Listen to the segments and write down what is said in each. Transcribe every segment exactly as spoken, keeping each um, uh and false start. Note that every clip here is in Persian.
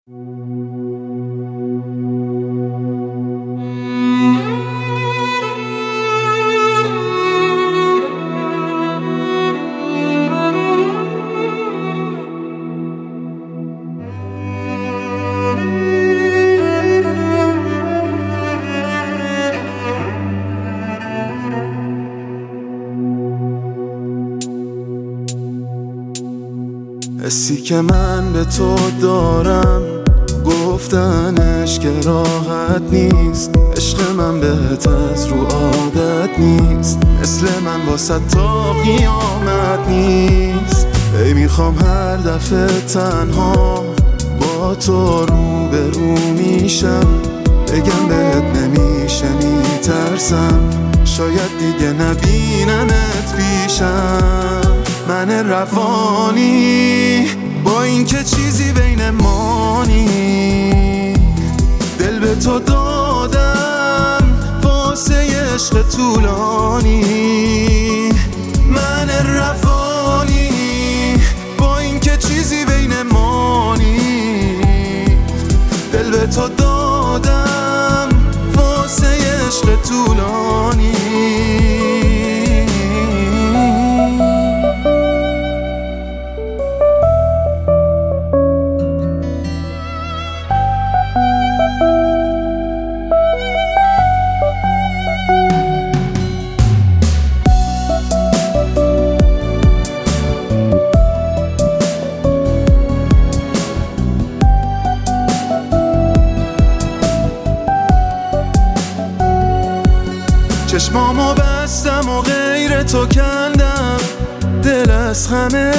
حسی که من به تو دارم گفتنش که راحت نیست. عشق من بهت از رو عادت نیست، مثل من واسه تا قیامت نیست. ای میخوام هر دفعه تنها با تو رو به رو میشم، بگم بهت نمیشه میترسم، شاید دیگه نبینمت پیشم. من روانی با این که چیزی بین ما نی، دل به تو دادم واسه عشق طولانی. من روانی با این که چیزی بین ما نی، دل به تو دادم واسه عشق طولانی. چشمامو بستم و غیر تو کندم، دل از همه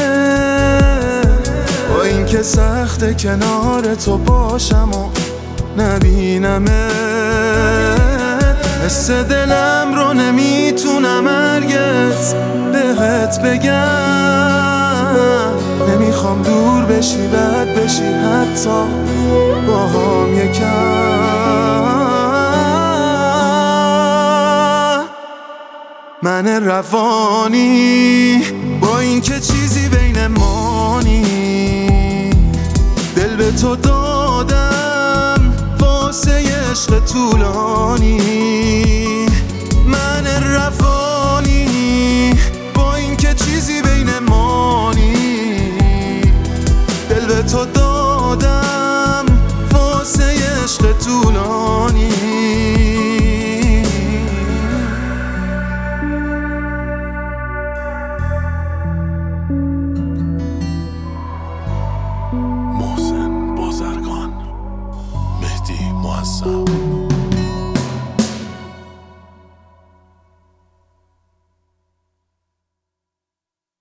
با این که سخته کنار تو باشم و نبینمه. حس دلم رو نمیتونم هرگز بهت بگم، نمیخوام دور بشی بد بشی حتی با هم یکم. من روانی با این که چیزی بین ما نی، دل به تو دادم واسه عشق طولانی. من روانی با این که چیزی بین ما نی، دل به تو دادم واسه عشق طولانی. محسن بازرگان، مهدی معظم.